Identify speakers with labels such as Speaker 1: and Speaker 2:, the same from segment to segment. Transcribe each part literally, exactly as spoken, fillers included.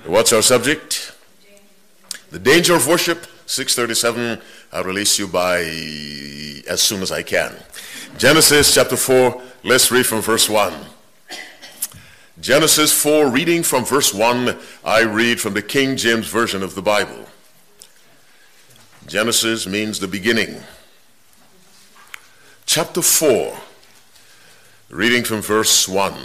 Speaker 1: What's our subject? The danger of worship. six thirty-seven. I'll release you by as soon as I can. Genesis chapter four. Let's read from verse one. Genesis four, reading from verse one. I read from the King James Version of the Bible. Genesis means the beginning. Chapter four, reading from verse one.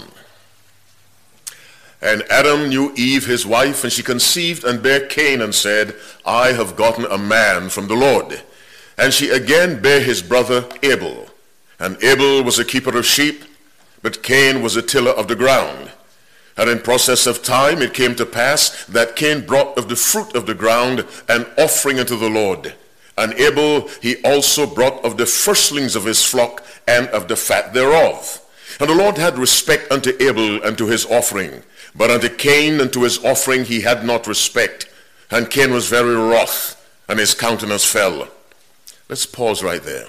Speaker 1: And Adam knew Eve his wife, and she conceived and bare Cain, and said, I have gotten a man from the Lord. And she again bare his brother Abel. And Abel was a keeper of sheep, but Cain was a tiller of the ground. And in process of time it came to pass that Cain brought of the fruit of the ground an offering unto the Lord. And Abel he also brought of the firstlings of his flock and of the fat thereof. And the Lord had respect unto Abel and to his offering, but unto Cain and to his offering he had not respect. And Cain was very wroth, and his countenance fell. Let's pause right there.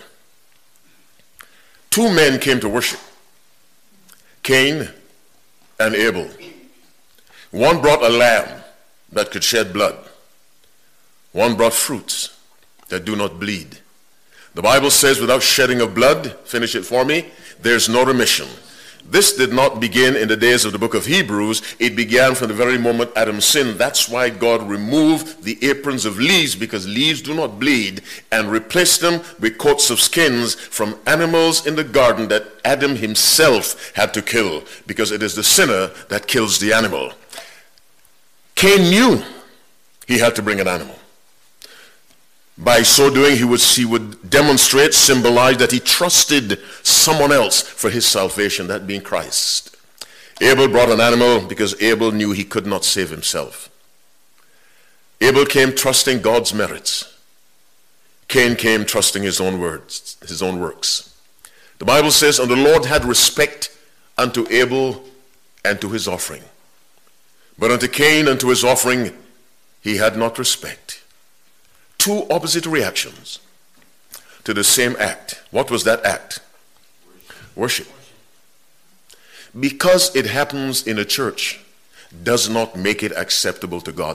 Speaker 1: Two men came to worship, Cain and Abel. One brought a lamb that could shed blood. One brought fruits that do not bleed. The Bible says without shedding of blood, finish it for me, there's no remission. This did not begin in the days of the book of Hebrews. It began from the very moment Adam sinned. That's why God removed the aprons of leaves, because leaves do not bleed, and replaced them with coats of skins from animals in the garden that Adam himself had to kill, because it is the sinner that kills the animal. Cain knew he had to bring an animal. By so doing, he would, he would demonstrate, symbolize that he trusted someone else for his salvation, that being Christ. Abel brought an animal because Abel knew he could not save himself. Abel came trusting God's merits. Cain came trusting his own words, his own works. The Bible says, and the Lord had respect unto Abel and to his offering. But unto Cain and to his offering he had not respect. Two opposite reactions to the same act. What was that act? Worship. Because it happens in a church does not make it acceptable to God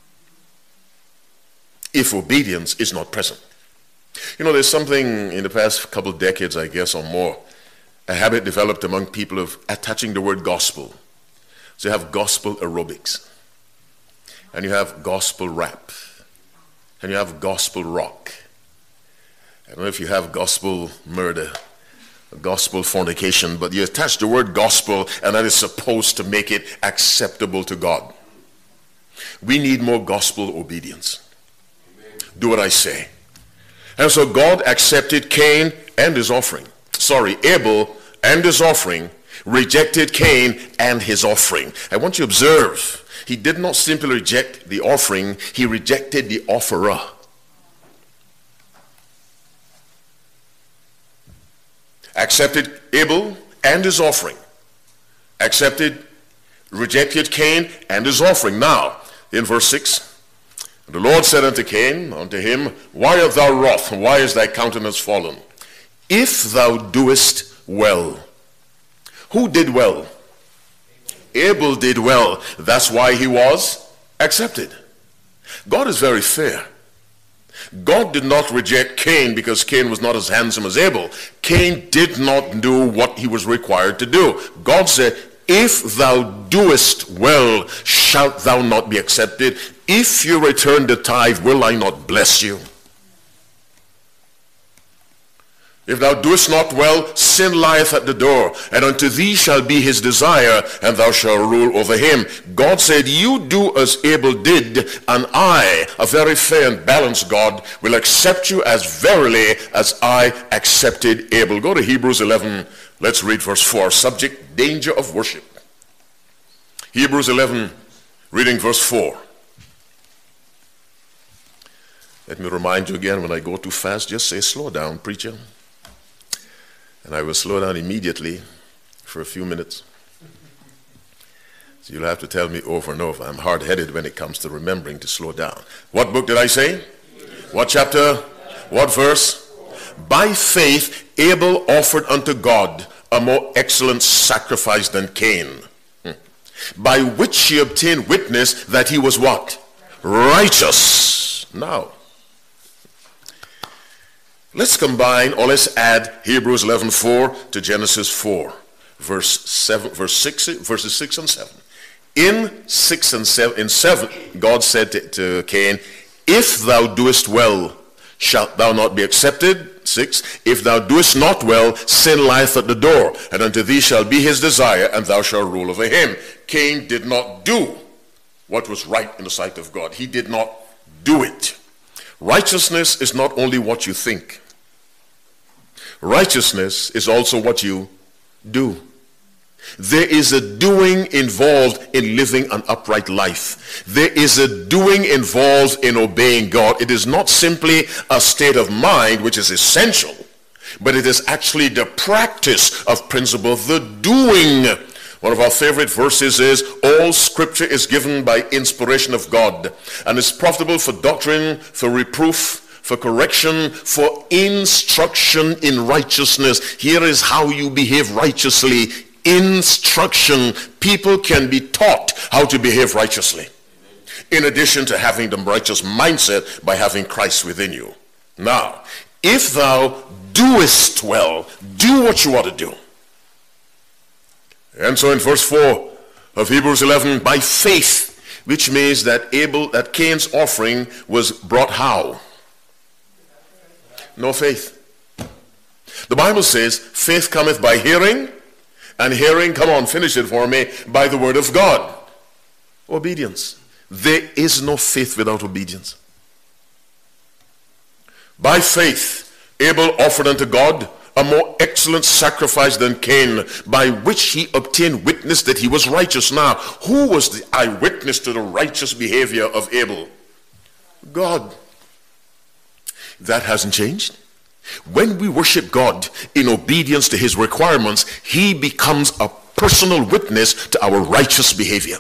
Speaker 1: if obedience is not present. You know, there's something in the past couple of decades, I guess, or more, a habit developed among people of attaching the word gospel. So you have gospel aerobics, and you have gospel rap, and you have gospel rock. I don't know if you have gospel murder, gospel fornication, but you attach the word gospel, and that is supposed to make it acceptable to God. We need more gospel obedience. Do what I say. And so God accepted Cain and his offering. Sorry, Abel and his offering, rejected Cain and his offering. I want you to observe, he did not simply reject the offering, he rejected the offerer. Accepted Abel and his offering. Accepted, rejected Cain and his offering. Now, in verse six, the Lord said unto Cain, unto him, why art thou wroth, and why is thy countenance fallen? If thou doest well. Who did well? Abel did well. That's why he was accepted. God is very fair. God did not reject Cain because Cain was not as handsome as Abel. Cain did not do what he was required to do. God said, if thou doest well, shalt thou not be accepted? If you return the tithe, will I not bless you? If thou doest not well, sin lieth at the door, and unto thee shall be his desire, and thou shalt rule over him. God said, you do as Abel did, and I, a very fair and balanced God, will accept you as verily as I accepted Abel. Go to Hebrews eleven. Let's read verse four. Subject, danger of worship. Hebrews eleven, reading verse four. Let me remind you again, when I go too fast, just say, slow down, preacher. And I will slow down immediately for a few minutes. So you'll have to tell me over and over. I'm hard-headed when it comes to remembering to slow down. What book did I say? What chapter? What verse? By faith, Abel offered unto God a more excellent sacrifice than Cain, by which he obtained witness that he was what? Righteous. Now, let's combine, or let's add Hebrews eleven four to Genesis four, verse seven, verse six, verses six and seven. In six and seven, in seven, God said to, to Cain, if thou doest well, shalt thou not be accepted? Six, if thou doest not well, sin lieth at the door, and unto thee shall be his desire, and thou shalt rule over him. Cain did not do what was right in the sight of God. He did not do it. Righteousness is not only what you think. Righteousness is also what you do. There is a doing involved in living an upright life. There is a doing involved in obeying God. It is not simply a state of mind, which is essential, but it is actually the practice of principle, the doing. One of our favorite verses is, all scripture is given by inspiration of God and is profitable for doctrine, for reproof, for correction, for instruction in righteousness. Here is how you behave righteously. Instruction. People can be taught how to behave righteously, in addition to having the righteous mindset by having Christ within you. Now, if thou doest well, do what you ought to do. And so in verse four of Hebrews eleven, by faith, which means that Abel, that Cain's offering was brought how? No faith. The Bible says, faith cometh by hearing, and hearing, come on, finish it for me, by the word of God. Obedience. There is no faith without obedience. By faith, Abel offered unto God a more excellent sacrifice than Cain, by which he obtained witness that he was righteous. Now, who was the eyewitness to the righteous behavior of Abel? God. That hasn't changed. When we worship God in obedience to his requirements, he becomes a personal witness to our righteous behavior,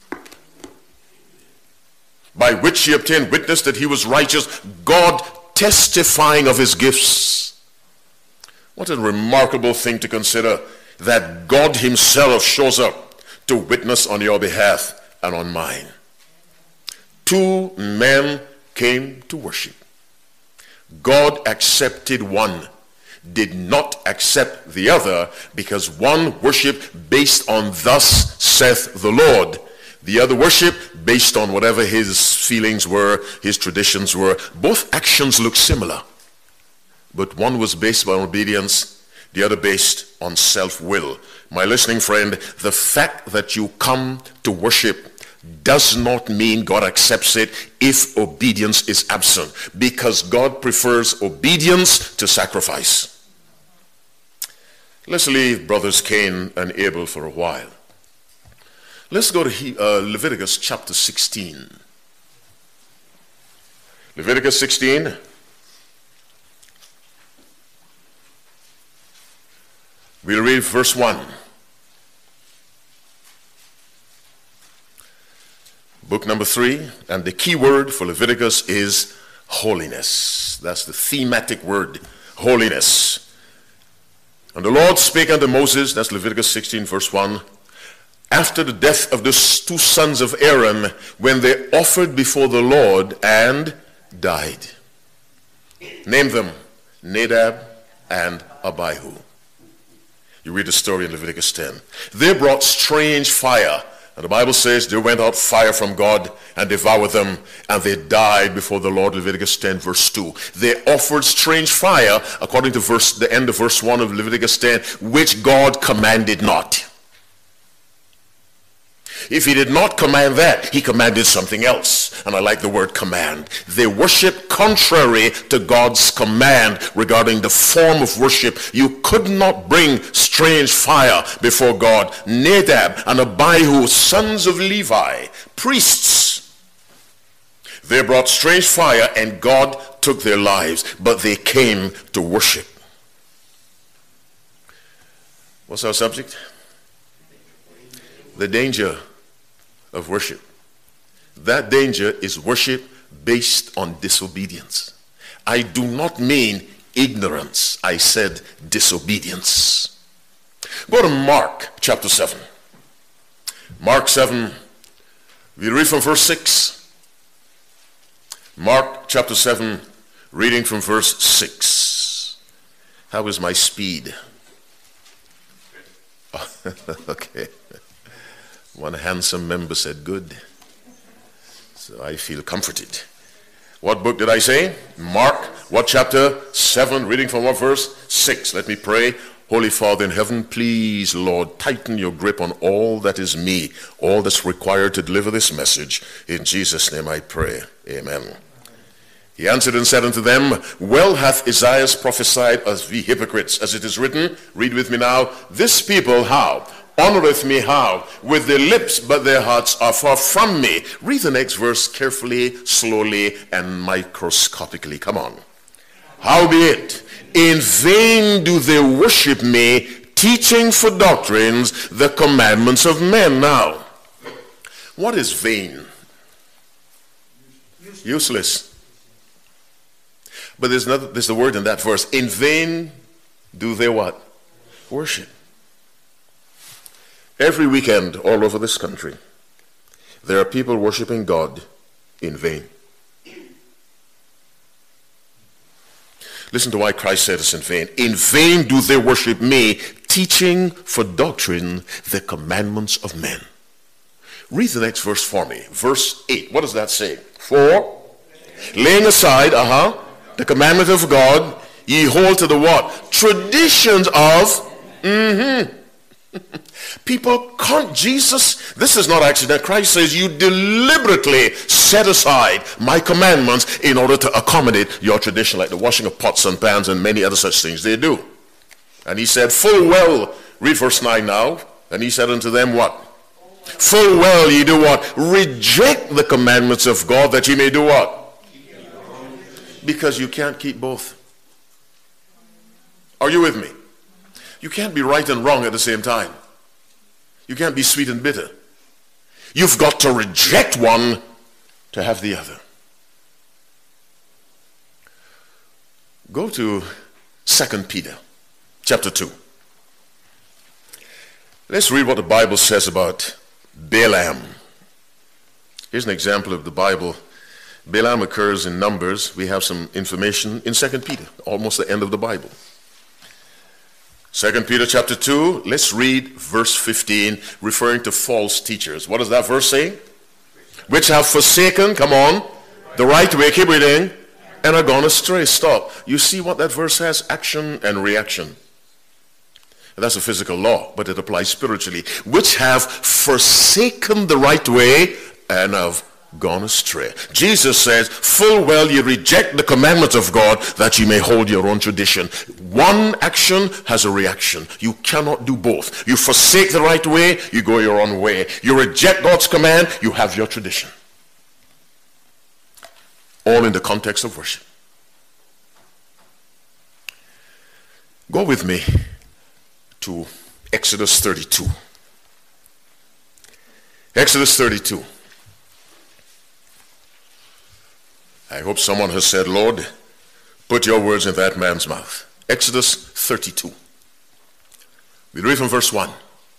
Speaker 1: by which he obtained witness that he was righteous, God testifying of his gifts. What a remarkable thing to consider, that God himself shows up to witness on your behalf and on mine. Two men came to worship. God accepted one, did not accept the other, because one worshiped based on thus saith the Lord. The other worship based on whatever his feelings were, his traditions were. Both actions look similar, but one was based on obedience, the other based on self-will. My listening friend, the fact that you come to worship does not mean God accepts it if obedience is absent, because God prefers obedience to sacrifice. Let's leave brothers Cain and Abel for a while. Let's go to uh, Leviticus chapter sixteen. Leviticus sixteen. We'll read verse one. Book number three, and the key word for Leviticus is holiness. That's the thematic word, holiness. And the Lord spake unto Moses, that's Leviticus sixteen verse one, after the death of the two sons of Aaron, when they offered before the Lord and died. Name them, Nadab and Abihu. You read the story in Leviticus ten. They brought strange fire, and the Bible says there went out fire from God and devoured them, and they died before the Lord. Leviticus ten verse two. They offered strange fire, according to verse, the end of verse one of Leviticus ten, which God commanded not. If he did not command that, he commanded something else. And I like the word command. They worship contrary to God's command regarding the form of worship. You could not bring strange fire before God. Nadab and Abihu, sons of Levi, priests, they brought strange fire, and God took their lives, but they came to worship. What's our subject? The danger of worship. That danger is worship based on disobedience. I do not mean ignorance. I said disobedience. Go to Mark chapter seven. Mark seven, we read from verse six. Mark chapter seven, reading from verse six. How is my speed? Okay. One handsome member said good. So I feel comforted. What book did I say? Mark, what chapter? seven, reading from what verse? six. Let me pray. Holy Father in heaven, please, Lord, tighten your grip on all that is me, all that's required to deliver this message. In Jesus' name I pray. Amen. He answered and said unto them, well hath Isaiah prophesied of the hypocrites, as it is written, read with me now, this people how? Honoreth me how? With their lips, but their hearts are far from me. Read the next verse carefully, slowly, and microscopically. Come on. Howbeit, in vain do they worship me, teaching for doctrines the commandments of men. Now, what is vain? Useless. But there's another, there's the word in that verse. In vain do they what? Worship. Every weekend all over this country, there are people worshiping God in vain. Listen to why Christ said it's in vain. In vain do they worship me, teaching for doctrine the commandments of men. Read the next verse for me. Verse eight. What does that say? For laying aside, uh-huh, the commandment of God, ye hold to the what? Traditions of, mm-hmm. People can't, Jesus, this is not accident. Christ says you deliberately set aside my commandments in order to accommodate your tradition, like the washing of pots and pans and many other such things they do. And he said, full well, read verse nine now, and he said unto them what? Full well ye do what? Reject the commandments of God that ye may do what? Because you can't keep both. Are you with me? You can't be right and wrong at the same time. You can't be sweet and bitter. You've got to reject one to have the other. Go to Second Peter chapter two. Let's read what the Bible says about Balaam. Here's an example of the Bible. Balaam occurs in Numbers. We have some information in Second Peter, almost the end of the Bible. Second Peter chapter two, let's read verse fifteen, referring to false teachers. What does that verse say? Which have forsaken, come on, the right way, keep reading, and are gone astray. Stop. You see what that verse has? Action and reaction. That's a physical law, but it applies spiritually. Which have forsaken the right way and have gone astray. Jesus says, full well ye reject the commandments of God that ye may hold your own tradition. One action has a reaction. You cannot do both. You forsake the right way, you go your own way. You reject God's command, you have your tradition. All in the context of worship. Go with me to Exodus thirty-two. Exodus thirty-two. I hope someone has said, Lord, put your words in that man's mouth. Exodus thirty-two. We read from verse one.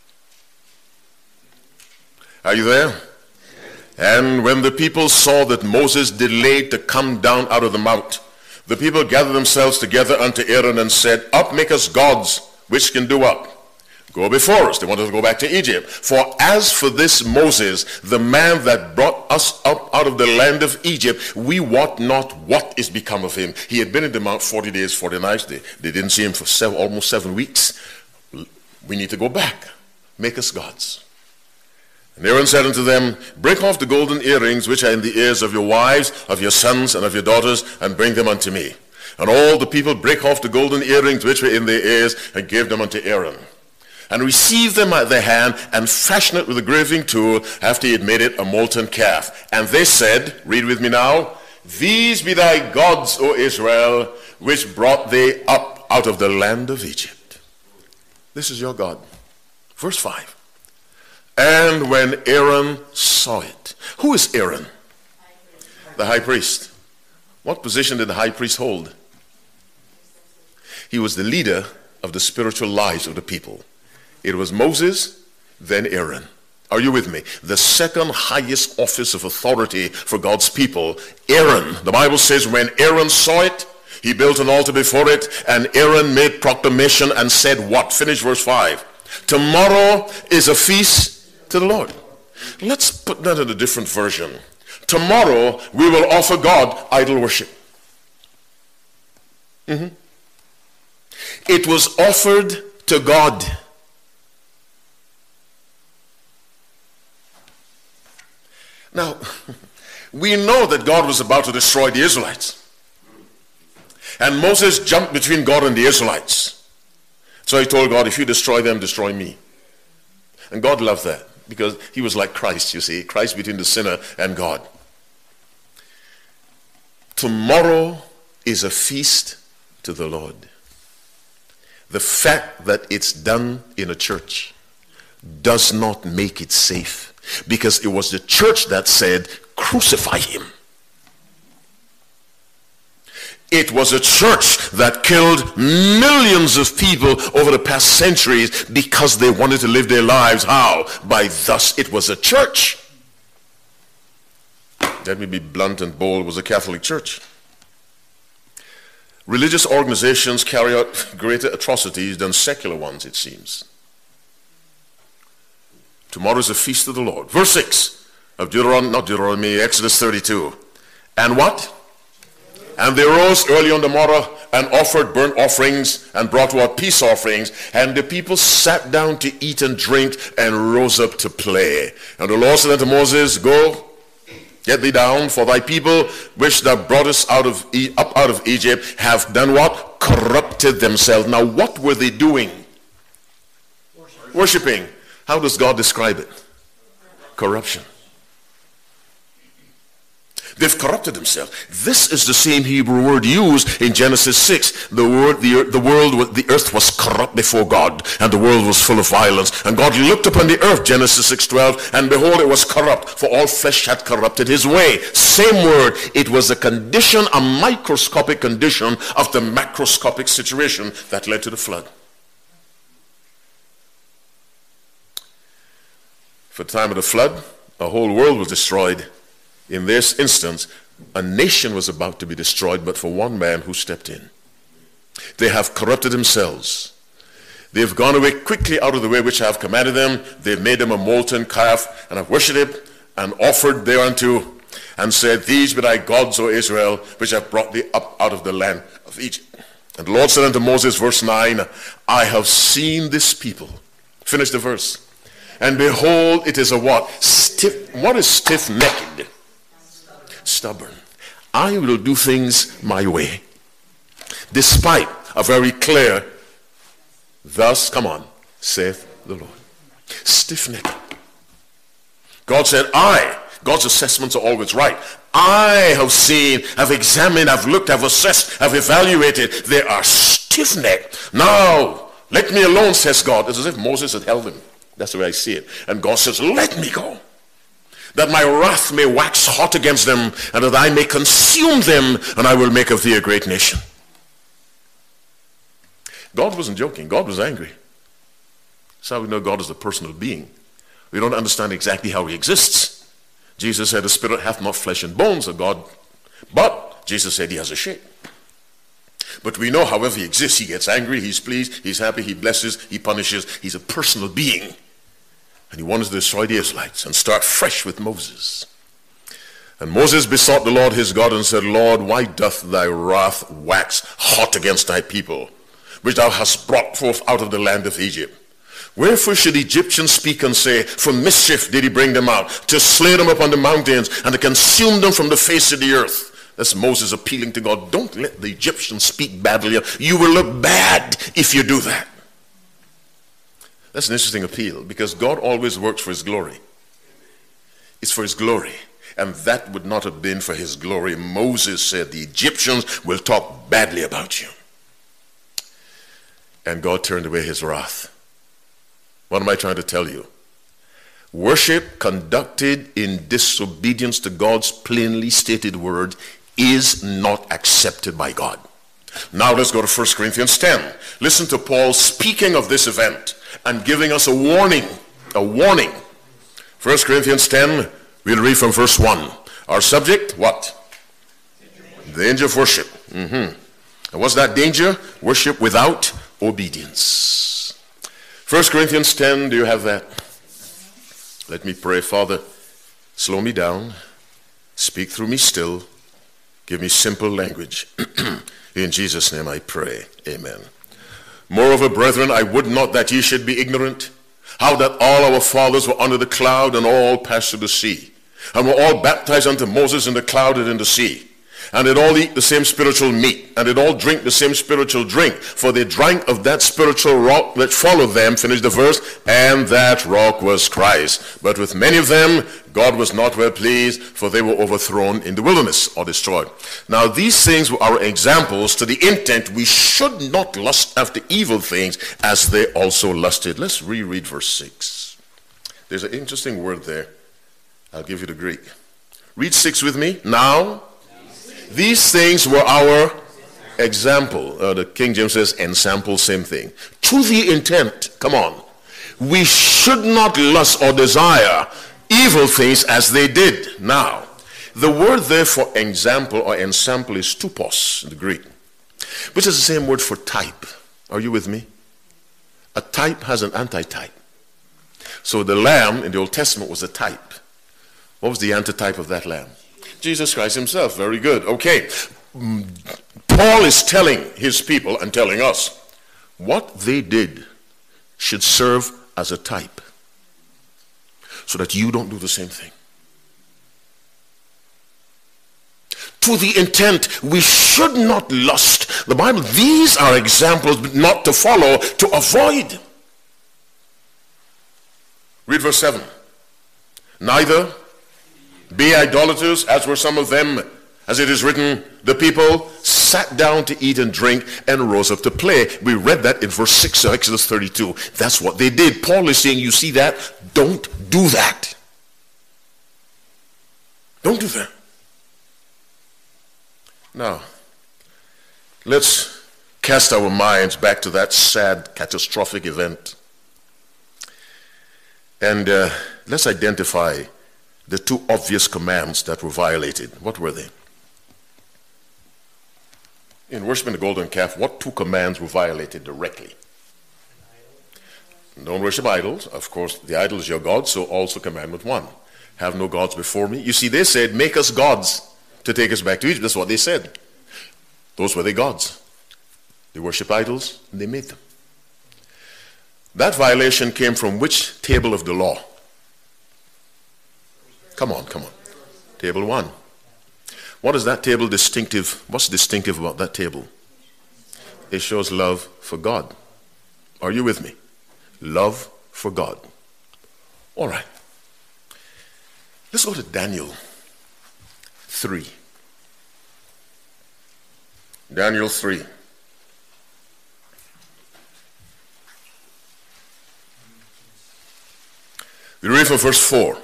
Speaker 1: Are you there? And when the people saw that Moses delayed to come down out of the mount, the people gathered themselves together unto Aaron and said, up, make us gods, which can do what? Go before us. They wanted to go back to Egypt. For as for this Moses, the man that brought us up out of the land of Egypt, we wot not what is become of him. He had been in the mount forty days, forty nights. They, they didn't see him for seven, almost seven weeks. We need to go back. Make us gods. And Aaron said unto them, break off the golden earrings which are in the ears of your wives, of your sons, and of your daughters, and bring them unto me. And all the people brake off the golden earrings which were in their ears, and gave them unto Aaron. And received them at their hand, and fashioned it with a graving tool, after he had made it a molten calf. And they said, read with me now, these be thy gods, O Israel, which brought thee up out of the land of Egypt. This is your God. Verse five. And when Aaron saw it. Who is Aaron? The high priest. What position did the high priest hold? He was the leader of the spiritual lives of the people. It was Moses, then Aaron. Are you with me? The second highest office of authority for God's people, Aaron. The Bible says when Aaron saw it, he built an altar before it, and Aaron made proclamation and said what? Finish verse five. Tomorrow is a feast to the Lord. Let's put that in a different version. Tomorrow we will offer God idol worship. Mm-hmm. It was offered to God. Now, we know that God was about to destroy the Israelites. And Moses jumped between God and the Israelites. So he told God, if you destroy them, destroy me. And God loved that because he was like Christ, you see. Christ between the sinner and God. Tomorrow is a feast to the Lord. The fact that it's done in a church does not make it safe. Because it was the church that said, crucify him. It was a church that killed millions of people over the past centuries because they wanted to live their lives. How? By thus. It was a church. Let me be blunt and bold. It was a Catholic church. Religious organizations carry out greater atrocities than secular ones, it seems. Tomorrow is a feast of the Lord. Verse six of Deuteronomy, not Deuteronomy, Exodus thirty-two. And what? And they rose early on the morrow and offered burnt offerings and brought what? Peace offerings. And the people sat down to eat and drink and rose up to play. And the Lord said unto Moses, go, get thee down, for thy people which thou broughtest out of e- up out of Egypt have done what? Corrupted themselves. Now what were they doing? Worshiping. Worshipping. How does God describe it? Corruption. They've corrupted themselves. This is the same Hebrew word used in Genesis six. The word, the, the world, the earth was corrupt before God, and the world was full of violence. And God looked upon the earth, Genesis six twelve, and behold, it was corrupt, for all flesh had corrupted his way. Same word. It was a condition, a microscopic condition of the macroscopic situation that led to the flood. For the time of the flood, a whole world was destroyed. In this instance, a nation was about to be destroyed, but for one man who stepped in. They have corrupted themselves. They've gone away quickly out of the way which I have commanded them. They've made them a molten calf, and have worshipped it, and offered thereunto, and said, these be thy gods, O Israel, which have brought thee up out of the land of Egypt. And the Lord said unto Moses, verse nine, I have seen this people. Finish the verse. And behold, it is a what? Stiff. What is stiff-necked? Stubborn. I will do things my way. Despite a very clear, thus, come on, saith the Lord. Stiff-necked. God said, I, God's assessments are always right. I have seen, have examined, have looked, have assessed, have evaluated. They are stiff-necked. Now, let me alone, says God. It's as if Moses had held him. That's the way I see it. And God says, let me go, that my wrath may wax hot against them, and that I may consume them, and I will make of thee a great nation. God wasn't joking. God was angry. That's how we know God is a personal being. We don't understand exactly how he exists. Jesus said, the spirit hath not flesh and bones of God, but Jesus said he has a shape. But we know however he exists, he gets angry, he's pleased, he's happy, he blesses, he punishes. He's a personal being. And he wanted to destroy the Israelites and start fresh with Moses. And Moses besought the Lord his God and said, Lord, why doth thy wrath wax hot against thy people, which thou hast brought forth out of the land of Egypt? Wherefore should the Egyptians speak and say, for mischief did he bring them out, to slay them upon the mountains, and to consume them from the face of the earth? That's Moses appealing to God. Don't let the Egyptians speak badly. You will look bad if you do that. That's an interesting appeal, because God always works for his glory. It's for his glory. And that would not have been for his glory. Moses said, the Egyptians will talk badly about you. And God turned away his wrath. What am I trying to tell you? Worship conducted in disobedience to God's plainly stated word is not accepted by God. Now let's go to First Corinthians ten. Listen to Paul speaking of this event and giving us a warning, a warning. First Corinthians ten, we'll read from verse one. Our subject, what? Danger of worship. Mm-hmm. And what's that danger? Worship without obedience. First Corinthians ten, do you have that? Let me pray. Father, slow me down. Speak through me still. Give me simple language. In Jesus' name I pray. Amen. Moreover, brethren, I would not that ye should be ignorant, how that all our fathers were under the cloud, and all passed through the sea, and were all baptized unto Moses in the cloud and in the sea. And did all eat the same spiritual meat, and did all drink the same spiritual drink, for they drank of that spiritual rock that followed them, finish the verse, and that rock was Christ. But with many of them God was not well pleased, for they were overthrown in the wilderness, or destroyed. Now these things were our examples, to the intent we should not lust after evil things, as they also lusted. Let's reread verse six. There's an interesting word there. I'll give you the Greek. Read six with me. Now these things were our example. Uh, the King James says ensample, same thing. To the intent, come on, we should not lust or desire evil things as they did. Now, the word there for example or ensample is tupos in the Greek, which is the same word for type. Are you with me? A type has an antitype. So the lamb in the Old Testament was a type. What was the antitype of that lamb? Jesus Christ himself. Very good. Okay. Paul is telling his people and telling us what they did should serve as a type so that you don't do the same thing. To the intent we should not lust. The Bible, these are examples not to follow, to avoid. Read verse seven. Neither be idolaters, as were some of them. As it is written, the people sat down to eat and drink and rose up to play. We read that in verse six of Exodus thirty-two. That's what they did. Paul is saying, you see that? Don't do that. Don't do that. Now, let's cast our minds back to that sad, catastrophic event. And uh, let's identify the two obvious commands that were violated. What were they? In worshiping the golden calf, what two commands were violated directly? Don't worship idols. Of course, the idol is your God, so also commandment one. Have no gods before me. You see, they said, make us gods to take us back to Egypt. That's what they said. Those were their gods. They worship idols, and they made them. That violation came from which table of the law? Come on, come on. Table one. What is that table distinctive? What's distinctive about that table? It shows love for God. Are you with me? Love for God. All right. Let's go to Daniel three. Daniel three. We read from verse four.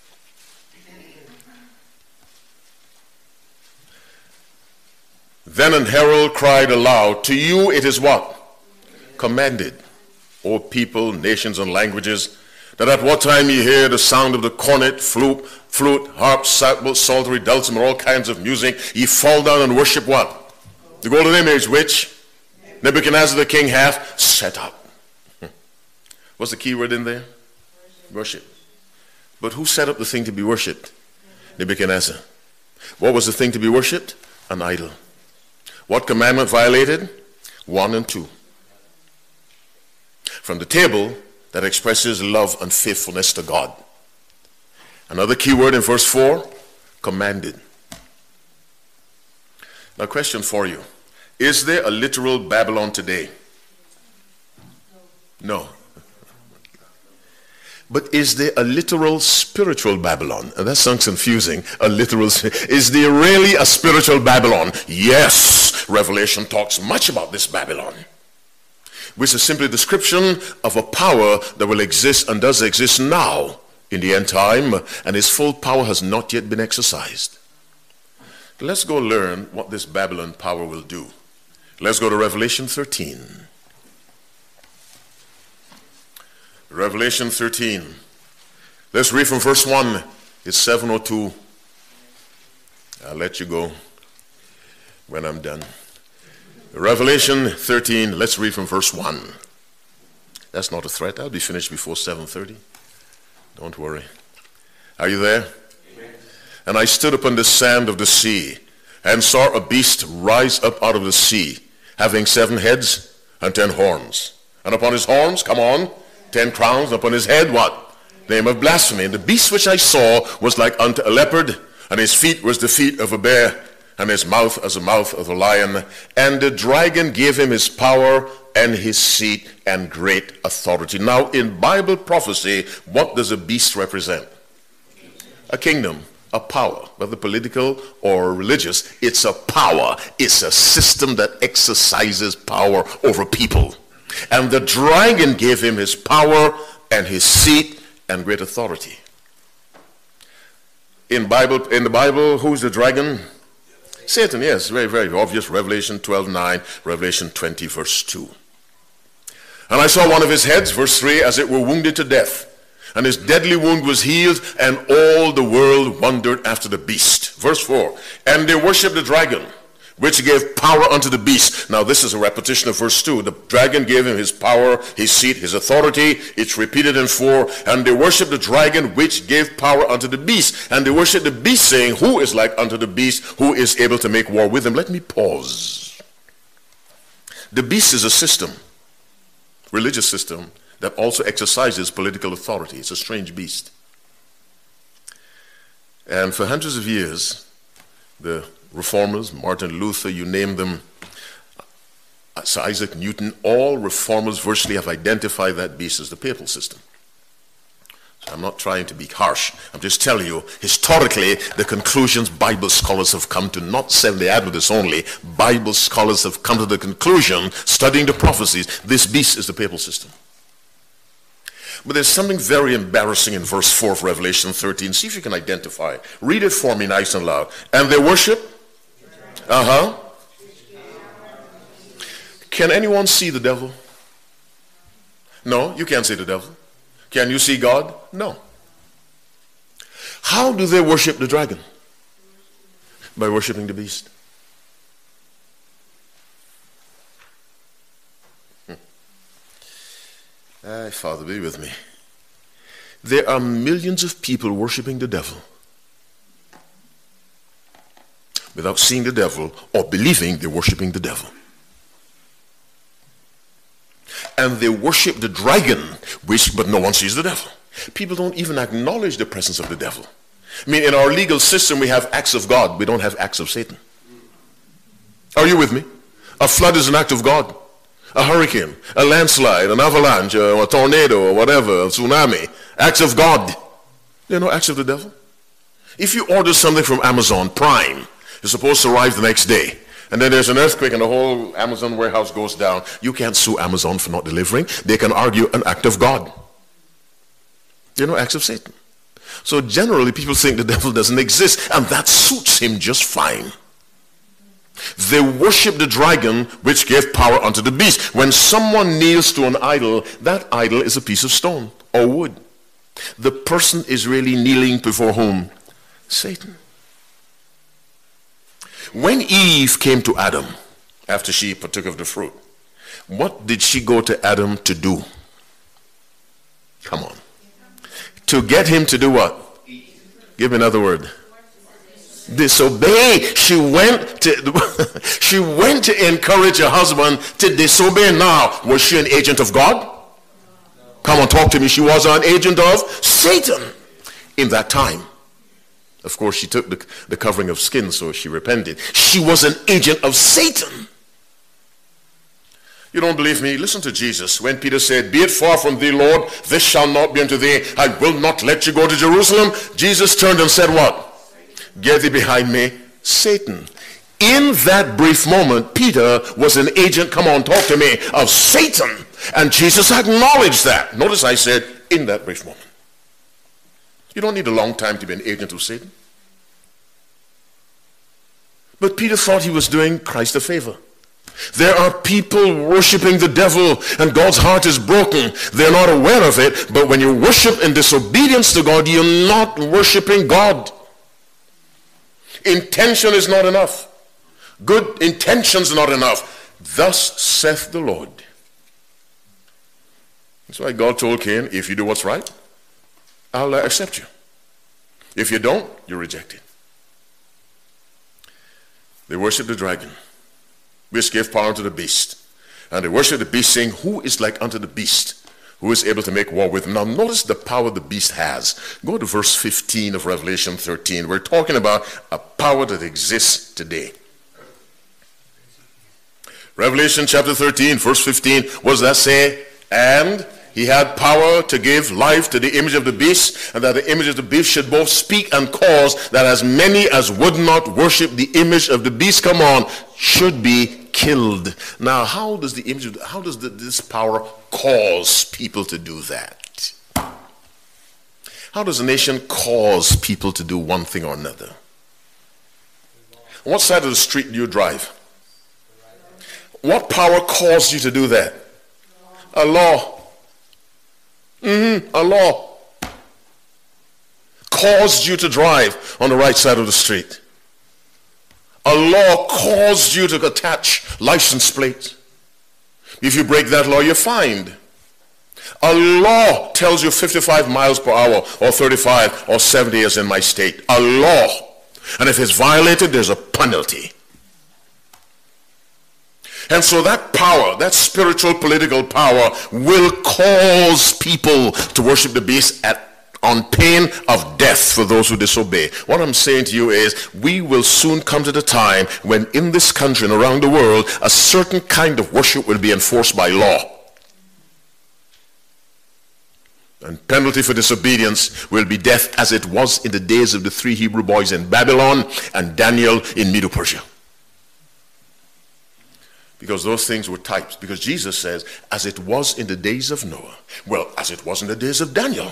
Speaker 1: Then an herald cried aloud, to you it is what? Commanded, O people, nations, and languages, that at what time ye hear the sound of the cornet, flute, flute, harp, cymbal, psaltery, dulcimer, all kinds of music, ye fall down and worship what? The golden image which Nebuchadnezzar the king hath set up. What's the key word in there? Worship. But who set up the thing to be worshipped? Nebuchadnezzar. What was the thing to be worshipped? An idol. What commandment violated? One and two. From the table that expresses love and faithfulness to God. Another key word in verse four, commanded. Now, question for you. Is there a literal Babylon today? No. But is there a literal spiritual Babylon? And that sounds confusing. A literal, is there really a spiritual Babylon? Yes. Revelation talks much about this Babylon, which is simply a description of a power that will exist and does exist now in the end time, and its full power has not yet been exercised. Let's go learn what this Babylon power will do. Let's go to Revelation thirteen. Revelation thirteen. Let's read from verse one. It's seven oh two. I'll let you go when I'm done. Revelation thirteen, let's read from verse one. That's not a threat. I'll be finished before seven thirty. Don't worry. Are you there? Amen. And I stood upon the sand of the sea, and saw a beast rise up out of the sea, having seven heads and ten horns. And upon his horns, come on, ten crowns. And upon his head, what? Name of blasphemy. And the beast which I saw was like unto a leopard, and his feet was the feet of a bear, and his mouth as the mouth of a lion. And the dragon gave him his power and his seat and great authority. Now, in Bible prophecy, what does a beast represent? A kingdom, a power, whether political or religious. It's a power. It's a system that exercises power over people. And the dragon gave him his power and his seat and great authority. In Bible, in the Bible, who's the dragon? Satan, yes, very, very obvious. Revelation twelve nine, Revelation twenty, verse two. And I saw one of his heads, verse three, as it were wounded to death. And his deadly wound was healed, and all the world wondered after the beast. Verse four, and they worshipped the dragon, which gave power unto the beast. Now this is a repetition of verse two. The dragon gave him his power, his seat, his authority. It's repeated in four. And they worshipped the dragon, which gave power unto the beast. And they worshipped the beast, saying, who is like unto the beast, who is able to make war with him? Let me pause. The beast is a system, religious system, that also exercises political authority. It's a strange beast. And for hundreds of years, the reformers, Martin Luther, you name them, Sir Isaac Newton, all reformers virtually have identified that beast as the papal system. So I'm not trying to be harsh. I'm just telling you, historically, the conclusions Bible scholars have come to, not Seventh-day Adventists only, Bible scholars have come to the conclusion, studying the prophecies, this beast is the papal system. But there's something very embarrassing in verse four of Revelation thirteen. See if you can identify it. Read it for me nice and loud. And they worship? Uh-huh. Can anyone see the devil? No, you can't see the devil. Can you see God? No. How do they worship the dragon? By worshiping the beast. Ah, Father, be with me. There are millions of people worshiping the devil without seeing the devil or believing they're worshiping the devil. And they worship the dragon, which, but no one sees the devil. People don't even acknowledge the presence of the devil. I mean, in our legal system, we have acts of God. We don't have acts of Satan. Are you with me? A flood is an act of God. A hurricane, a landslide, an avalanche, or a tornado, or whatever, a tsunami. Acts of God. There are no acts of the devil. If you order something from Amazon Prime, it's supposed to arrive the next day, and then there's an earthquake and the whole Amazon warehouse goes down. You can't sue Amazon for not delivering. They can argue an act of God. There are no acts of Satan. So generally people think the devil doesn't exist, and that suits him just fine. They worship the dragon, which gave power unto the beast. When someone kneels to an idol, that idol is a piece of stone or wood. The person is really kneeling before whom? Satan. When Eve came to Adam, after she partook of the fruit, what did she go to Adam to do? Come on. To get him to do what? Give me another word. Disobey. She went to she went to encourage her husband to disobey. Now, was she an agent of God? Come on, talk to me. She was an agent of Satan in that time. Of course, she took the, the covering of skin, so she repented. She was an agent of Satan. You don't believe me? Listen to Jesus. When Peter said, be it far from thee, Lord, this shall not be unto thee. I will not let you go to Jerusalem. Jesus turned and said what? Get thee behind me, Satan. In that brief moment, Peter was an agent, come on, talk to me, of Satan. And Jesus acknowledged that. Notice I said, in that brief moment. You don't need a long time to be an agent of Satan. But Peter thought he was doing Christ a favor. There are people worshiping the devil and God's heart is broken. They're not aware of it, but when you worship in disobedience to God, you're not worshiping God. Intention is not enough. Good intentions are not enough. Thus saith the Lord. That's why God told Cain, if you do what's right, I'll uh, accept you. If you don't, you're rejected. They worship the dragon, which gave power to the beast. And they worship the beast, saying, who is like unto the beast, who is able to make war with him? Now notice the power the beast has. Go to verse fifteen of Revelation thirteen. We're talking about a power that exists today. Revelation chapter thirteen, verse fifteen. What does that say? And he had power to give life to the image of the beast, and that the image of the beast should both speak and cause that as many as would not worship the image of the beast, come on, should be killed. Now, how does the image of, how does the, this power cause people to do that? How does a nation cause people to do one thing or another? On what side of the street do you drive? What power caused you to do that? A law. Mm-hmm, a law caused you to drive on the right side of the street. A law caused you to attach license plates. If you break that law, you're fined. A law tells you fifty-five miles per hour or thirty-five or seventy as in my state. A law. And if it's violated, there's a penalty. And so that power, that spiritual political power, will cause people to worship the beast at, on pain of death for those who disobey. What I'm saying to you is, we will soon come to the time when in this country and around the world, a certain kind of worship will be enforced by law. And penalty for disobedience will be death, as it was in the days of the three Hebrew boys in Babylon and Daniel in Medo-Persia. Because those things were types. Because Jesus says, as it was in the days of Noah. Well, as it was in the days of Daniel.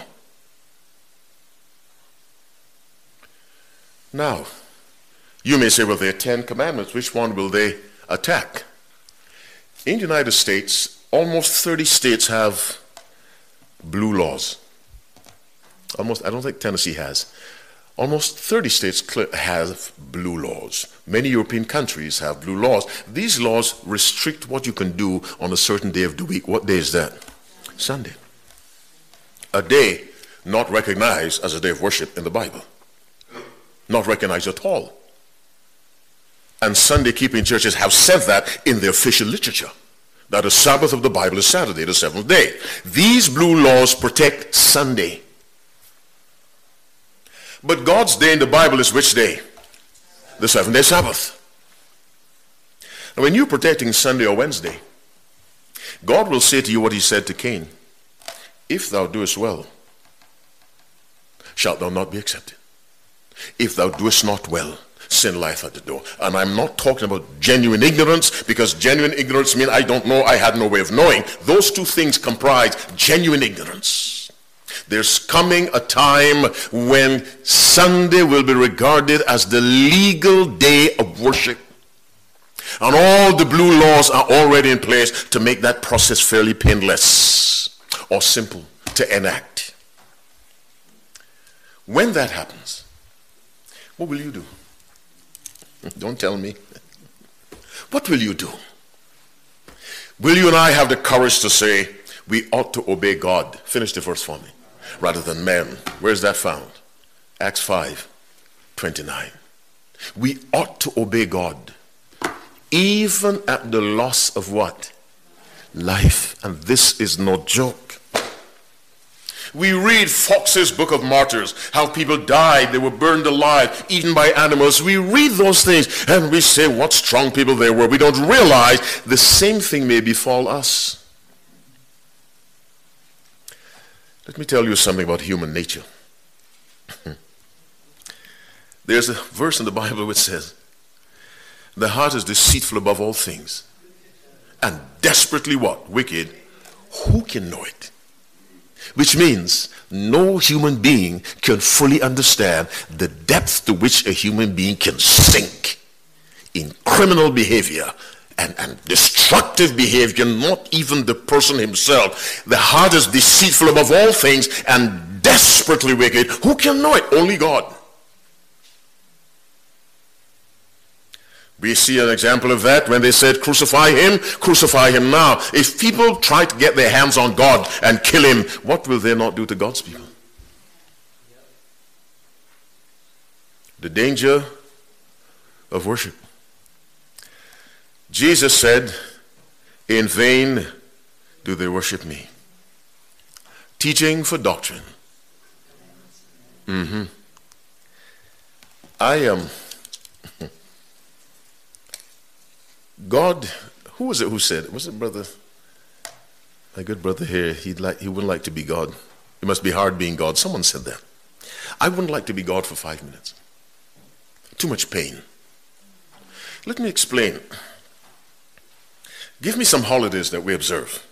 Speaker 1: Now, you may say, well, there are Ten Commandments. Which one will they attack? In the United States, almost thirty states have blue laws. Almost, I don't think Tennessee has. Almost thirty states have blue laws. Many European countries have blue laws. These laws restrict what you can do on a certain day of the week. What day is that? Sunday. A day not recognized as a day of worship in the Bible. Not recognized at all. And Sunday-keeping churches have said that in the official literature, that the Sabbath of the Bible is Saturday, the seventh day. These blue laws protect Sunday. But God's day in the Bible is which day? The seventh-day Sabbath. Now, when you're protecting Sunday or Wednesday, God will say to you what he said to Cain. If thou doest well, shalt thou not be accepted. If thou doest not well, sin lieth at the door. And I'm not talking about genuine ignorance, because genuine ignorance means I don't know, I had no way of knowing. Those two things comprise genuine ignorance. There's coming a time when Sunday will be regarded as the legal day of worship. And all the blue laws are already in place to make that process fairly painless or simple to enact. When that happens, what will you do? Don't tell me. What will you do? Will you and I have the courage to say we ought to obey God? Finish the verse for me. Rather than men. Where's that found? Acts five twenty-nine. We ought to obey God even at the loss of what? Life. And this is no joke. We read Fox's Book of Martyrs, how people died, they were burned alive, eaten by animals. We read those things and we say what strong people they were. We don't realize the same thing may befall us. Let me tell you something about human nature. There's a verse in the Bible which says, the heart is deceitful above all things, and desperately what? Wicked. Who can know it? Which means no human being can fully understand the depth to which a human being can sink in criminal behavior and, and destructive behavior, not even the person himself. The heart is deceitful above all things and desperately wicked. Who can know it? Only God. We see an example of that when they said, crucify him, crucify him now. If people try to get their hands on God and kill him, what will they not do to God's people? The danger of worship. Jesus said, in vain do they worship me. Teaching for doctrine. Mm-hmm. I am... Um, God, who was it who said it? Was it brother, my good brother here, he'd like, he wouldn't like to be God. It must be hard being God. Someone said that. I wouldn't like to be God for five minutes. Too much pain. Let me explain. Give me some holidays that we observe.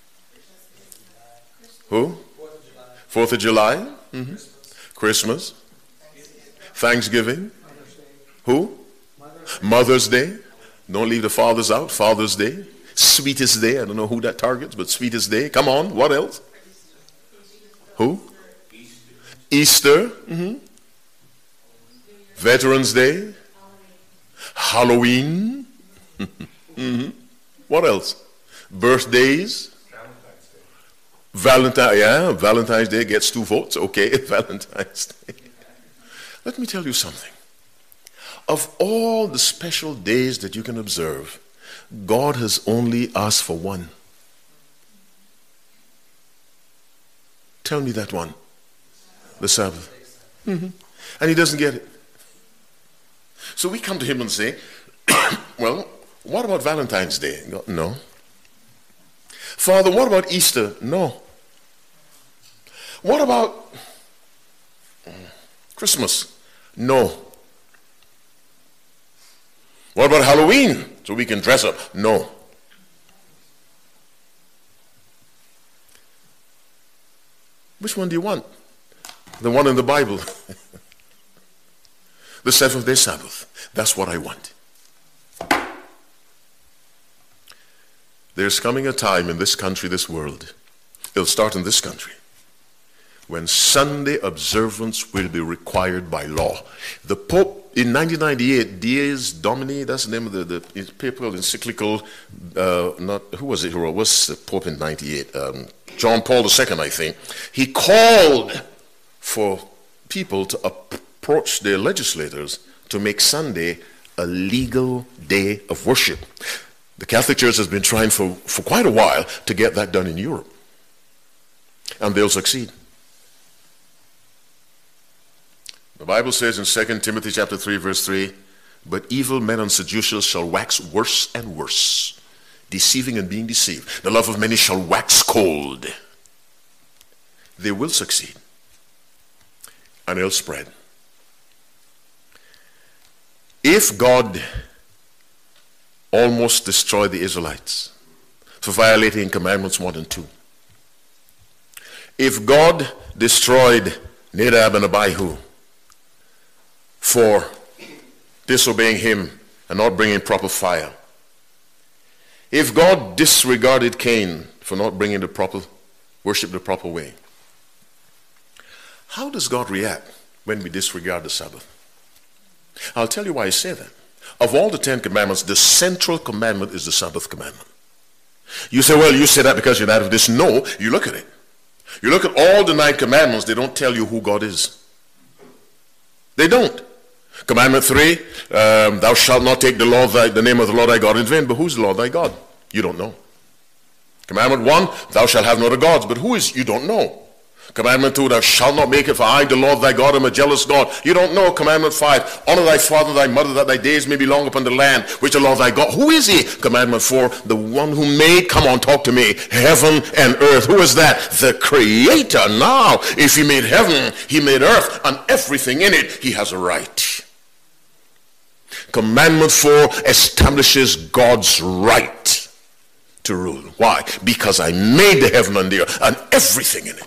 Speaker 1: Who? Fourth of July. Mm-hmm. Christmas. Thanksgiving. Who? Mother's Day. Don't leave the fathers out. Father's Day. Sweetest Day. I don't know who that targets, but Sweetest Day. Come on. What else? Who? Easter. Mm-hmm. Veterans Day. Halloween. Mm-hmm. What else? Birthdays. Valentine. Yeah, Valentine's Day gets two votes. Okay, Valentine's Day. Let me tell you something. Of all the special days that you can observe, God has only asked for one. Tell me that one. The Sabbath. Mm-hmm. And he doesn't get it. So we come to him and say, well, what about Valentine's Day? God, no. Father, what about Easter? No. What about Christmas? No. What about Halloween? So we can dress up? No. Which one do you want? The one in the Bible. The seventh day Sabbath. That's what I want. There's coming a time in this country, this world, it'll start in this country, when Sunday observance will be required by law. The Pope in nineteen ninety-eight, Dies Domini, that's the name of the, the papal encyclical, uh, not, who was it who wrote, was the Pope in ninety-eight? Um, John Paul the Second, I think. He called for people to approach their legislators to make Sunday a legal day of worship. The Catholic Church has been trying for, for quite a while to get that done in Europe. And they'll succeed. The Bible says in Second Timothy chapter three, verse three, but evil men and seducers shall wax worse and worse, deceiving and being deceived. The love of many shall wax cold. They will succeed. And it'll spread. If God almost destroyed the Israelites for violating commandments one and two, if God destroyed Nadab and Abihu for disobeying him and not bringing proper fire, if God disregarded Cain for not bringing the proper worship the proper way, how does God react when we disregard the Sabbath? I'll tell you why I say that. Of all the Ten Commandments, the central commandment is the Sabbath commandment. You say, well, you say that because you're not of this. No, you look at it. You look at all the nine commandments, they don't tell you who God is. They don't. Commandment three, um, thou shalt not take the, Lord thy, the name of the Lord thy God in vain. But who's the Lord thy God? You don't know. Commandment one, thou shalt have no other gods. But who is? You don't know. Commandment two, thou shalt not make it, for I, the Lord thy God, am a jealous God. You don't know. Commandment five, honor thy father and thy mother, that thy days may be long upon the land, which the Lord thy God. Who is he? Commandment four, the one who made, come on, talk to me, heaven and earth. Who is that? The Creator. Now, if he made heaven, he made earth, and everything in it, he has a right. Commandment four establishes God's right to rule. Why? Because I made the heaven and the earth, and everything in it.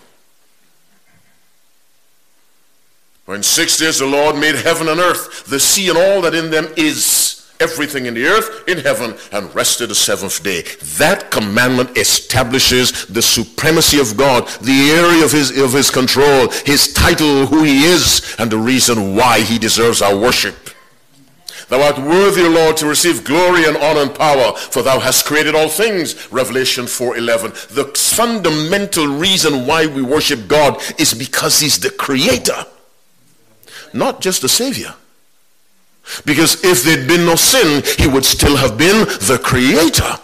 Speaker 1: For in six days the Lord made heaven and earth, the sea and all that in them is, everything in the earth, in heaven, and rested the seventh day. That commandment establishes the supremacy of God, the area of his, of his control, his title, who he is, and the reason why he deserves our worship. Thou art worthy, O Lord, to receive glory and honor and power, for thou hast created all things. Revelation four eleven. The fundamental reason why we worship God is because he's the creator, not just the savior. Because if there'd been no sin, he would still have been the creator.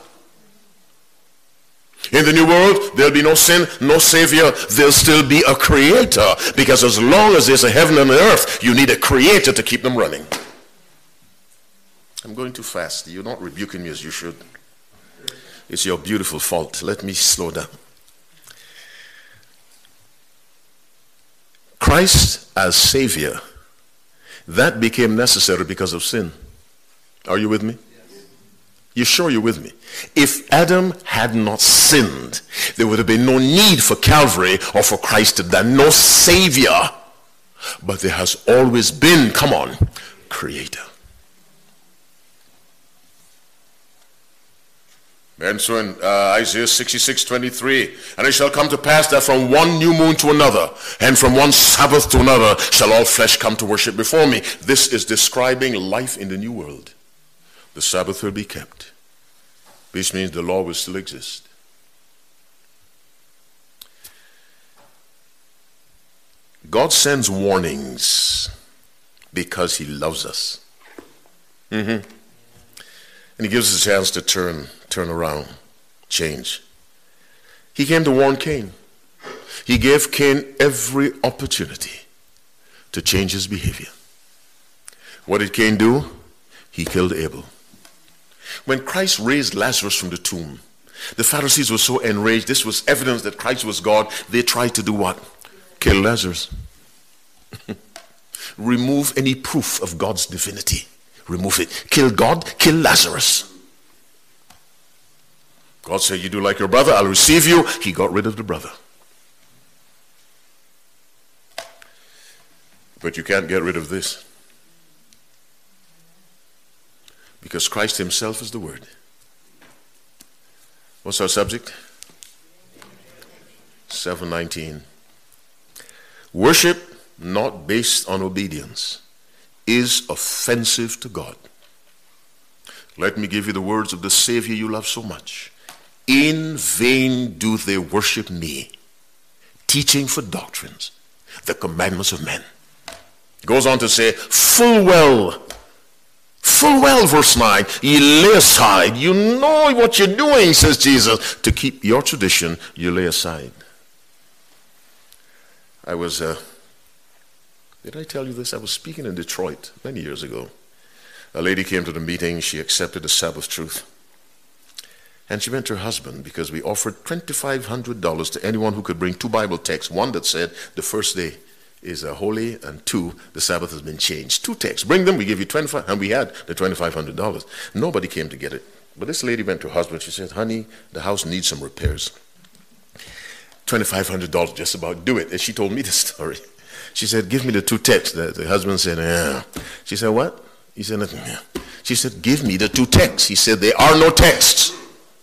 Speaker 1: In the new world, there'll be no sin, no savior. There'll still be a creator. Because as long as there's a heaven and an earth, you need a creator to keep them running. I'm going too fast. You're not rebuking me as you should. It's your beautiful fault. Let me slow down. Christ as Savior, that became necessary because of sin. Are you with me? Yes. You sure you're with me? If Adam had not sinned, there would have been no need for Calvary or for Christ to die. No Savior. But there has always been, come on, Creator. And so in uh, Isaiah sixty-six twenty-three, and it shall come to pass that from one new moon to another, and from one Sabbath to another, shall all flesh come to worship before me. This is describing life in the new world. The Sabbath will be kept, which means the law will still exist. God sends warnings because he loves us. Mm-hmm. And he gives us a chance to turn, turn around, change. He came to warn Cain. He gave Cain every opportunity to change his behavior. What did Cain do? He killed Abel. When Christ raised Lazarus from the tomb, the Pharisees were so enraged. This was evidence that Christ was God. They tried to do what? Kill Lazarus. Remove any proof of God's divinity. Remove it. Kill God, kill Lazarus. God said, you do like your brother, I'll receive you. He got rid of the brother. But you can't get rid of this. Because Christ himself is the Word. What's our subject? seven nineteen. Worship not based on obedience is offensive to God. Let me give you the words of the Savior you love so much. In vain do they worship me, teaching for doctrines the commandments of men. It goes on to say, full well, full well, verse nine, ye lay aside. You know what you're doing, says Jesus. To keep your tradition, you lay aside. I was... Uh, Did I tell you this? I was speaking in Detroit many years ago. A lady came to the meeting. She accepted the Sabbath truth. And she went to her husband because we offered twenty-five hundred dollars to anyone who could bring two Bible texts. One that said the first day is a holy, and two, the Sabbath has been changed. Two texts. Bring them, we give you twenty-five, and we had the twenty-five hundred dollars. Nobody came to get it. But this lady went to her husband. She said, honey, the house needs some repairs. twenty-five hundred dollars just about do it. And she told me the story. She said, give me the two texts. The, the husband said, yeah. She said, what? He said, nothing. Yeah. She said, give me the two texts. He said, there are no texts.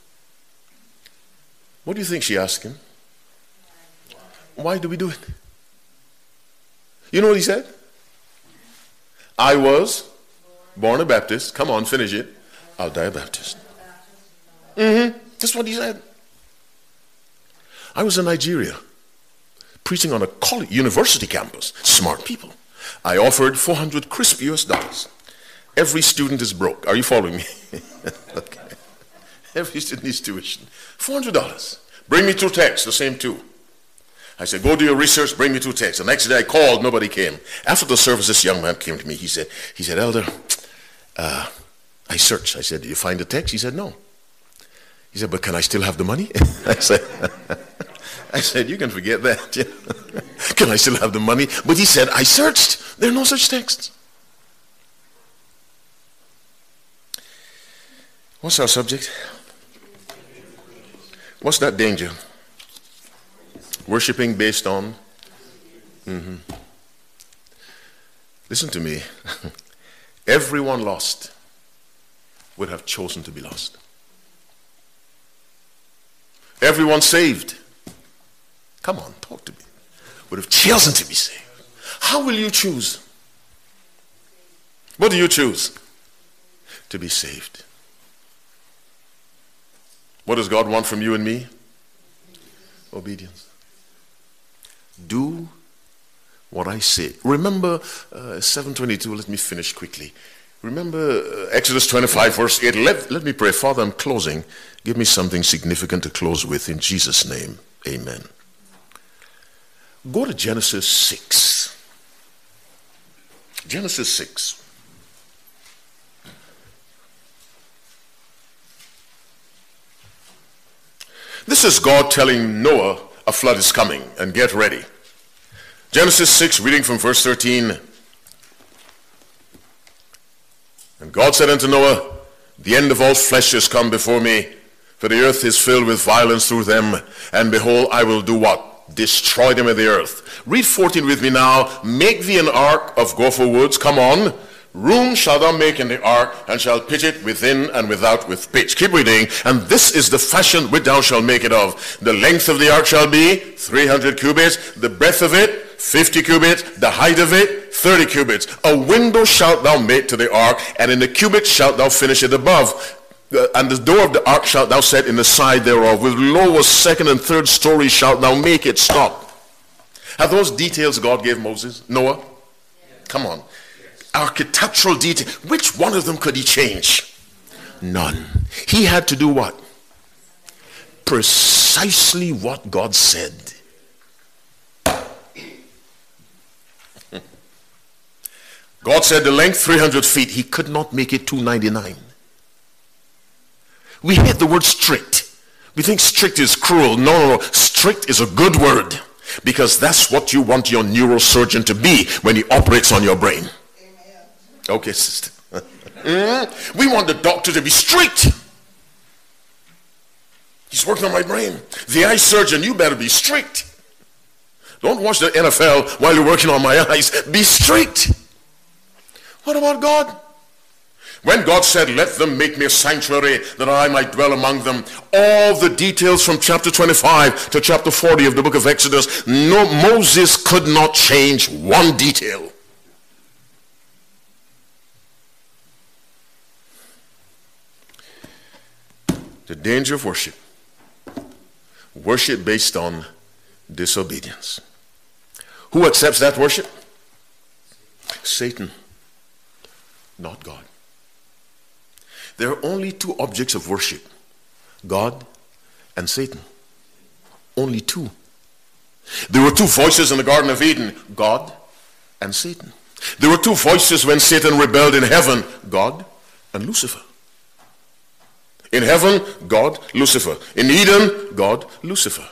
Speaker 1: What do you think she asked him? Why do we do it? You know what he said? I was born a Baptist. Come on, finish it. I'll die a Baptist. Mm-hmm. That's what he said. I was in Nigeria, preaching on a college, university campus. Smart people. I offered four hundred crisp U S dollars. Every student is broke. Are you following me? Okay. Every student needs tuition. four hundred dollars. Bring me two texts, the same two. I said, go do your research, bring me two texts. The next day I called, nobody came. After the service, this young man came to me. He said, he said, Elder, uh, I searched. I said, did you find the text? He said, no. He said, but can I still have the money? I said, I said, you can forget that. Can I still have the money? But he said, I searched. There are no such texts. What's our subject? What's that danger? Worshipping based on? Mm-hmm. Listen to me. Everyone lost would have chosen to be lost. Everyone saved, come on, talk to me, would have chosen to be saved. How will you choose? What do you choose? To be saved. What does God want from you and me? Obedience. Do what I say. Remember uh, seven twenty-two, let me finish quickly. Remember uh, Exodus twenty-five verse eight. Let, let me pray. Father, I'm closing. Give me something significant to close with in Jesus' name. Amen. Go to Genesis six. Genesis six. This is God telling Noah a flood is coming and get ready. Genesis six, reading from verse thirteen. And God said unto Noah, the end of all flesh is come before me, for the earth is filled with violence through them. And behold, I will do what? Destroy them of the earth. Read fourteen with me now. Make thee an ark of gopher woods. Come on. Room shalt thou make in the ark, and shalt pitch it within and without with pitch. Keep reading. And this is the fashion which thou shalt make it of. The length of the ark shall be three hundred cubits. The breadth of it, fifty cubits. The height of it, thirty cubits. A window shalt thou make to the ark, and in the cubits shalt thou finish it above. Uh, and the door of the ark shalt thou set in the side thereof. With lower, second, and third stories shalt thou make it. Stop. Are those details God gave Moses? Noah? Come on. Architectural detail. Which one of them could he change? None. He had to do what? Precisely what God said. God said the length three hundred feet. He could not make it two ninety-nine. We hate the word strict. We think strict is cruel. No, no, no. Strict is a good word, because that's what you want your neurosurgeon to be when he operates on your brain. Okay, sister. mm-hmm. We want the doctor to be strict. He's working on my brain. The eye surgeon, you better be strict. Don't watch the N F L while you're working on my eyes. Be strict. What about God? When God said, let them make me a sanctuary that I might dwell among them, all the details from chapter twenty-five to chapter forty of the book of Exodus, no, Moses could not change one detail. The danger of worship. Worship based on disobedience. Who accepts that worship? Satan, not God. There are only two objects of worship, God and Satan. Only two. There were two voices in the Garden of Eden, God and Satan. There were two voices when Satan rebelled in heaven, God and Lucifer. In heaven, God, Lucifer. In Eden, God, Lucifer.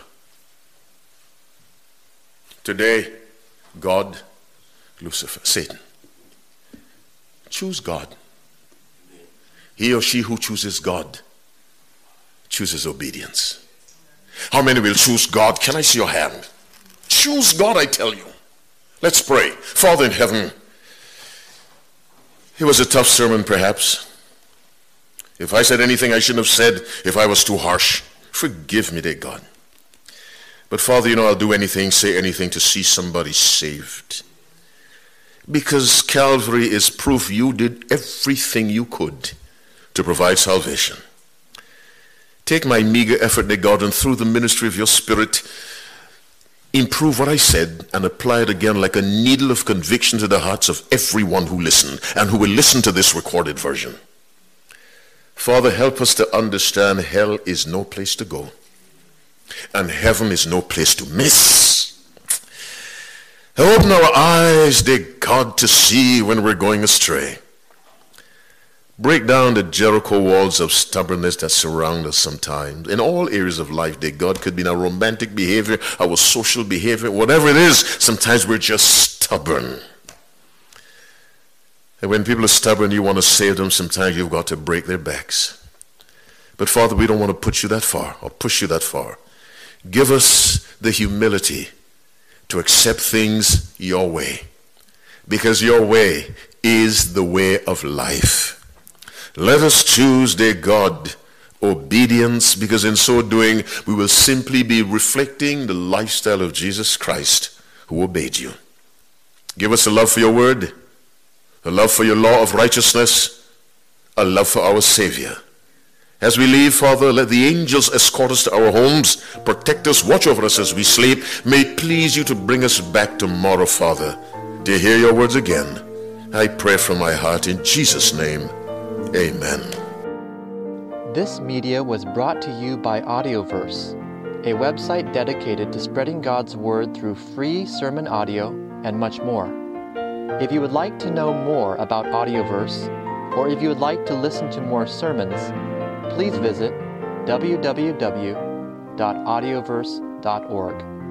Speaker 1: Today, God, Lucifer, Satan. Choose God. He or she who chooses God chooses obedience. How many will choose God? Can I see your hand? Choose God, I tell you. Let's pray. Father in heaven, it was a tough sermon perhaps. If I said anything I shouldn't have said, if I was too harsh, forgive me, dear God. But Father, you know I'll do anything, say anything to see somebody saved. Because Calvary is proof you did everything you could to provide salvation. Take my meager effort, dear God, and through the ministry of your Spirit, improve what I said and apply it again like a needle of conviction to the hearts of everyone who listened and who will listen to this recorded version. Father, help us to understand hell is no place to go and heaven is no place to miss. Open our eyes, dear God, to see when we're going astray. Break down the Jericho walls of stubbornness that surround us sometimes. In all areas of life, dear God, could be in our romantic behavior, our social behavior, whatever it is, sometimes we're just stubborn. And when people are stubborn, you want to save them, sometimes you've got to break their backs. But Father, we don't want to put you that far or push you that far. Give us the humility to accept things your way, because your way is the way of life. Let us choose, dear God, obedience, because in so doing, we will simply be reflecting the lifestyle of Jesus Christ, who obeyed you. Give us a love for your word, a love for your law of righteousness, a love for our Savior. As we leave, Father, let the angels escort us to our homes, protect us, watch over us as we sleep. May it please you to bring us back tomorrow, Father, to hear your words again. I pray from my heart in Jesus' name. Amen.
Speaker 2: This media was brought to you by Audioverse, a website dedicated to spreading God's Word through free sermon audio and much more. If you would like to know more about Audioverse, or if you would like to listen to more sermons, please visit w w w dot audioverse dot org.